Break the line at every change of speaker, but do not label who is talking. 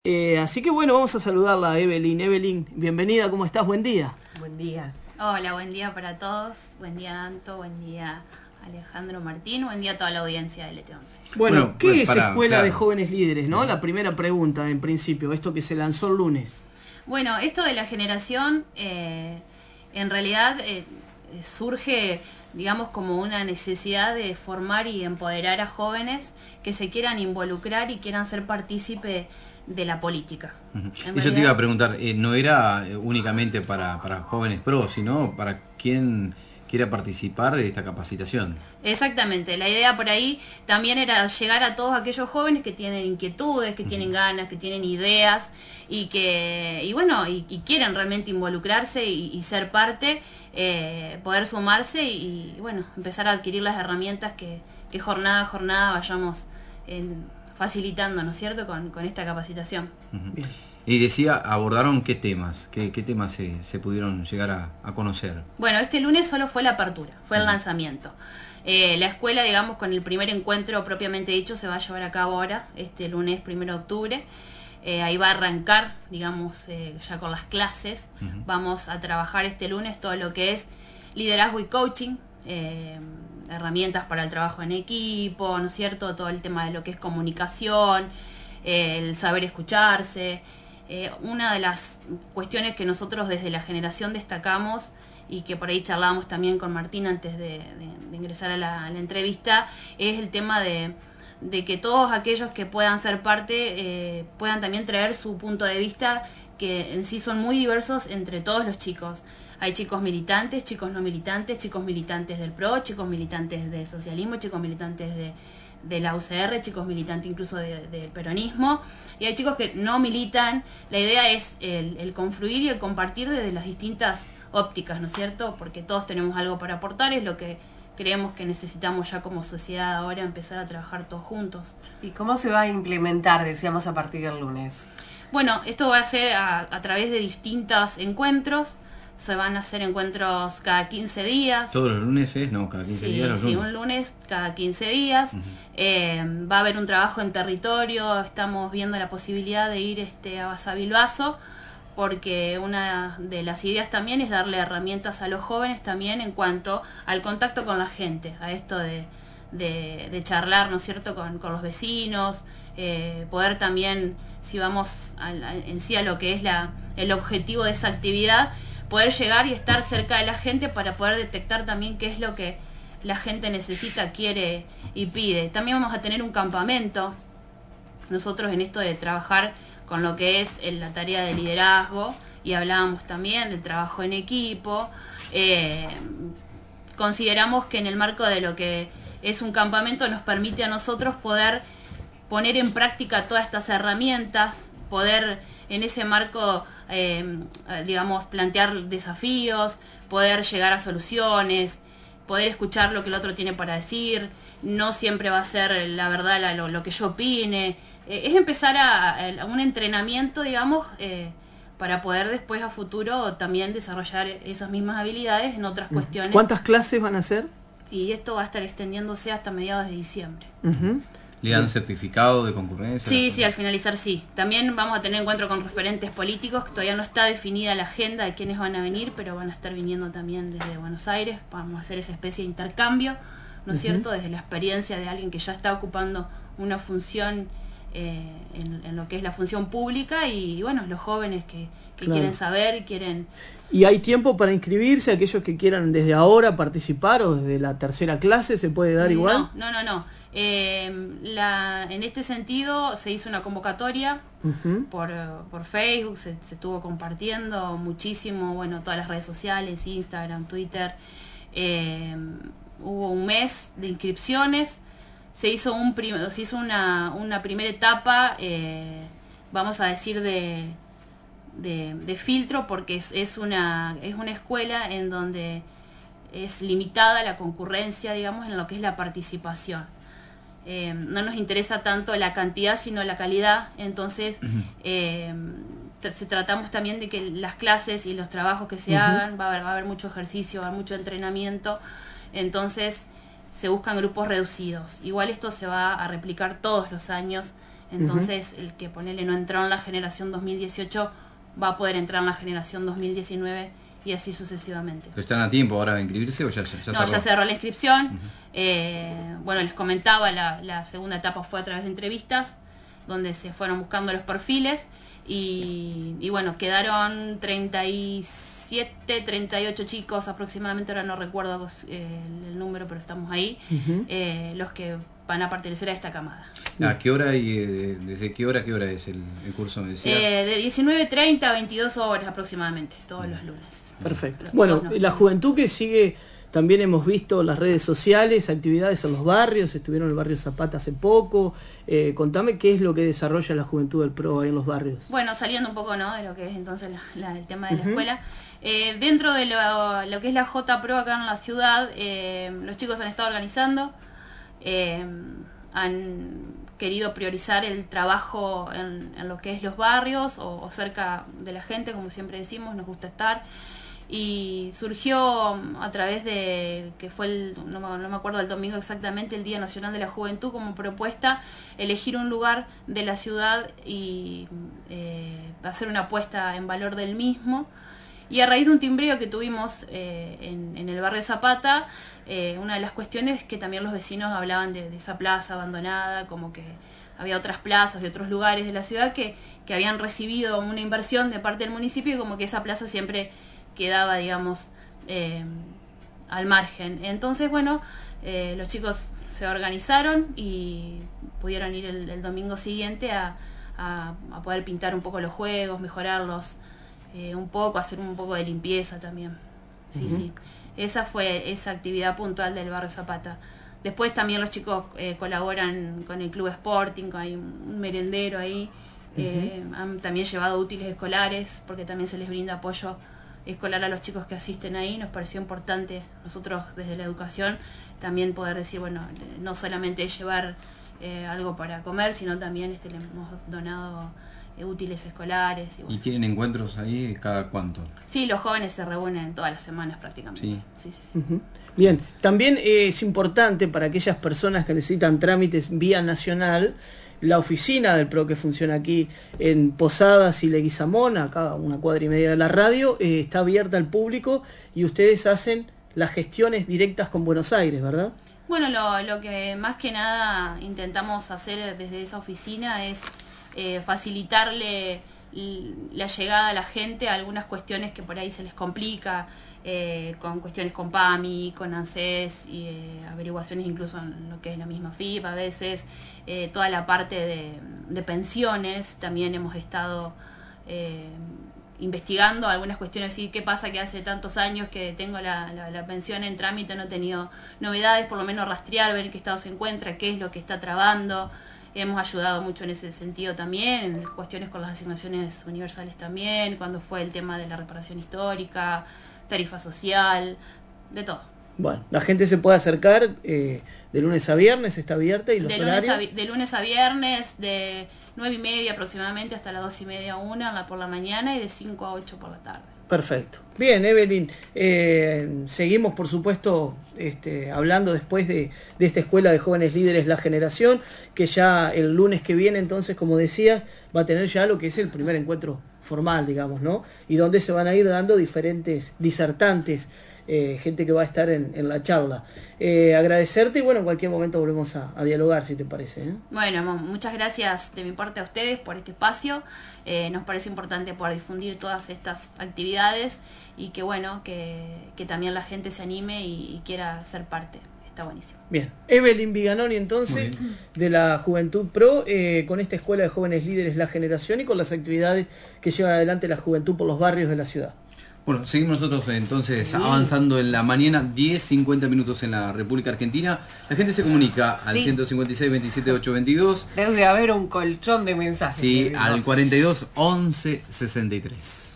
Así que bueno, vamos a saludarla a Evelyn. Evelyn, bienvenida, ¿cómo estás? Buen día.
Buen día.
Hola, buen día para todos. Buen día, Anto. Buen día, Alejandro Martín. Buen día a toda la audiencia de LT11.
Bueno, ¿qué es Escuela de
claro.
Jóvenes Líderes, no? La primera pregunta, en principio, esto que se lanzó el lunes.
Bueno, esto de la generación, en realidad surge, digamos, como una necesidad de formar y empoderar a jóvenes que se quieran involucrar y quieran ser partícipe de la política.
Eso te iba a preguntar, no era únicamente para jóvenes pro, sino para quien quiera participar de esta capacitación.
Exactamente, la idea por ahí también era llegar a todos aquellos jóvenes que tienen inquietudes, que tienen ganas, que tienen ideas y quieren realmente involucrarse y ser parte, poder sumarse y bueno, empezar a adquirir las herramientas que jornada a jornada vayamos facilitando, ¿no es cierto?, con esta capacitación.
Bien. Y decía, ¿abordaron qué temas? ¿Qué temas se pudieron llegar a conocer?
Bueno, este lunes solo fue la apertura, fue el lanzamiento. La escuela, digamos, con el primer encuentro propiamente dicho, se va a llevar a cabo ahora, este lunes 1 de octubre. Ahí va a arrancar, digamos, ya con las clases. Vamos a trabajar este lunes todo lo que es liderazgo y coaching, herramientas para el trabajo en equipo, ¿no es cierto? Todo el tema de lo que es comunicación, el saber escucharse. Una de las cuestiones que nosotros desde la generación destacamos y que por ahí charlábamos también con Martín antes de ingresar a la entrevista, es el tema de que todos aquellos que puedan ser parte puedan también traer su punto de vista, que en sí son muy diversos entre todos los chicos. Hay chicos militantes, chicos no militantes, chicos militantes del PRO, chicos militantes del socialismo, chicos militantes de la UCR, chicos militantes incluso del peronismo, y hay chicos que no militan. La idea es el confluir y el compartir desde las distintas ópticas, ¿no es cierto? Porque todos tenemos algo para aportar, es lo que creemos que necesitamos ya como sociedad ahora, empezar a trabajar todos juntos.
¿Y cómo se va a implementar, decíamos, a partir del lunes?
Bueno, esto va a ser a través de distintos encuentros. Se van a hacer encuentros cada 15 días.
¿Todos los lunes es? No, cada 15 días.
Sí, un lunes cada 15 días. Va a haber un trabajo en territorio. Estamos viendo la posibilidad de ir a Basavilbaso, porque una de las ideas también es darle herramientas a los jóvenes también en cuanto al contacto con la gente, a esto de charlar, ¿no es cierto?, con los vecinos, poder también, si vamos en sí a lo que es el objetivo de esa actividad, poder llegar y estar cerca de la gente para poder detectar también qué es lo que la gente necesita, quiere y pide. También vamos a tener un campamento, nosotros en esto de trabajar con lo que es la tarea de liderazgo, y hablábamos también del trabajo en equipo. Consideramos que en el marco de lo que es un campamento nos permite a nosotros poder poner en práctica todas estas herramientas, poder en ese marco, digamos, plantear desafíos, poder llegar a soluciones, poder escuchar lo que el otro tiene para decir. No siempre va a ser la verdad lo que yo opine. Es empezar a un entrenamiento, digamos, para poder después a futuro también desarrollar esas mismas habilidades en otras cuestiones.
¿Cuántas clases van a hacer?
Y esto va a estar extendiéndose hasta mediados de diciembre.
¿Le dan certificado de concurrencia?
Sí, al finalizar sí. También vamos a tener encuentro con referentes políticos, que todavía no está definida la agenda de quiénes van a venir, pero van a estar viniendo también desde Buenos Aires. Vamos a hacer esa especie de intercambio, ¿no es cierto?, desde la experiencia de alguien que ya está ocupando una función en lo que es la función pública, y bueno, los jóvenes que quieren saber, quieren...
¿Y hay tiempo para inscribirse? Aquellos que quieran desde ahora participar o desde la tercera clase, ¿se puede dar igual?
No. En este sentido se hizo una convocatoria por Facebook, se estuvo compartiendo muchísimo, bueno, todas las redes sociales, Instagram, Twitter. Hubo un mes de inscripciones, se hizo una primera etapa, vamos a decir, de filtro, porque es una escuela en donde es limitada la concurrencia, digamos, en lo que es la participación. No nos interesa tanto la cantidad sino la calidad, entonces tratamos también de que las clases y los trabajos que se hagan, va a haber mucho ejercicio, va a haber mucho entrenamiento, entonces se buscan grupos reducidos. Igual esto se va a replicar todos los años Entonces, el que ponele no entró en la generación 2018 va a poder entrar en la generación 2019 y así sucesivamente.
¿Pero están a tiempo ahora de inscribirse o ya
No,
cerró?
ya cerró la inscripción. Bueno, les comentaba, la segunda etapa fue a través de entrevistas, donde se fueron buscando los perfiles y bueno, quedaron 37, 38 chicos aproximadamente, ahora no recuerdo el número, pero estamos ahí, los que van a pertenecer a esta camada.
¿A qué hora y desde qué hora a qué hora es el curso, me decías?
De 19:30 a 22 horas aproximadamente, todos los lunes.
Perfecto.
Los
Bueno,
turnos.
la juventud que sigue, también hemos visto las redes sociales, actividades en los barrios, estuvieron en el barrio Zapata hace poco. Contame qué es lo que desarrolla la juventud del PRO ahí en los barrios.
Bueno, saliendo un poco, ¿no?, de lo que es entonces el tema de la escuela. Dentro de lo que es la J-Pro acá en la ciudad, los chicos han estado organizando, han querido priorizar el trabajo en lo que es los barrios o cerca de la gente, como siempre decimos, nos gusta estar. Y surgió a través de, que fue no me acuerdo del domingo exactamente, el Día Nacional de la Juventud, como propuesta, elegir un lugar de la ciudad y hacer una apuesta en valor del mismo. Y a raíz de un timbreo que tuvimos en el barrio Zapata, una de las cuestiones es que también los vecinos hablaban de esa plaza abandonada, como que había otras plazas y otros lugares de la ciudad que habían recibido una inversión de parte del municipio y como que esa plaza siempre quedaba, digamos, al margen. Entonces, bueno, los chicos se organizaron y pudieron ir el domingo siguiente a poder pintar un poco los juegos, mejorarlos un poco, hacer un poco de limpieza también. Sí, sí. Esa fue esa actividad puntual del barrio Zapata. Después también los chicos colaboran con el Club Sporting, hay un merendero ahí. Han también llevado útiles escolares, porque también se les brinda apoyo escolar a los chicos que asisten ahí. Nos pareció importante nosotros desde la educación también poder decir, bueno, no solamente llevar algo para comer, sino también le hemos donado útiles escolares.
¿Y tienen encuentros ahí cada cuánto?
Sí, los jóvenes se reúnen todas las semanas prácticamente.
Sí.
Sí, sí, sí.
Bien, también es importante para aquellas personas que necesitan trámites vía nacional, la oficina del PRO que funciona aquí en Posadas y Leguizamón, acá a 1,5 cuadras de la radio, está abierta al público y ustedes hacen las gestiones directas con Buenos Aires, ¿verdad?
Bueno, lo que más que nada intentamos hacer desde esa oficina es facilitarle la llegada a la gente a algunas cuestiones que por ahí se les complica, con cuestiones con PAMI, con ANSES y averiguaciones incluso en lo que es la misma FIP a veces, toda la parte de pensiones. También hemos estado investigando algunas cuestiones, así qué pasa que hace tantos años que tengo la pensión en trámite, no he tenido novedades, por lo menos rastrear, ver en qué estado se encuentra, qué es lo que está trabando. Hemos ayudado mucho en ese sentido también, en cuestiones con las asignaciones universales también, cuando fue el tema de la reparación histórica, tarifa social, de todo.
Bueno, la gente se puede acercar de lunes a viernes, está abierta, y los horarios.
De lunes a viernes, de 9:30 aproximadamente hasta las 2:30 a 1 por la mañana y de 5 a 8 por la tarde.
Perfecto. Bien, Evelyn, seguimos por supuesto hablando después de esta Escuela de Jóvenes Líderes La Generación, que ya el lunes que viene, entonces, como decías, va a tener ya lo que es el primer encuentro formal, digamos, ¿no? Y donde se van a ir dando diferentes disertantes, gente que va a estar en la charla. Agradecerte y bueno, en cualquier momento volvemos a dialogar, si te parece, ¿eh?
Bueno, muchas gracias de mi parte a ustedes por este espacio. Nos parece importante poder difundir todas estas actividades y que bueno, que también la gente se anime y quiera ser parte. Está buenísimo.
Bien, Evelyn Viganoni entonces, de la Juventud PRO, con esta Escuela de Jóvenes Líderes La Generación y con las actividades que llevan adelante la juventud por los barrios de la ciudad.
Bueno, seguimos nosotros entonces avanzando en la mañana, 10:50 minutos en la República Argentina. La gente se comunica al 156 27 822.
Debe haber un colchón de mensajes.
Sí, al 42 11 63.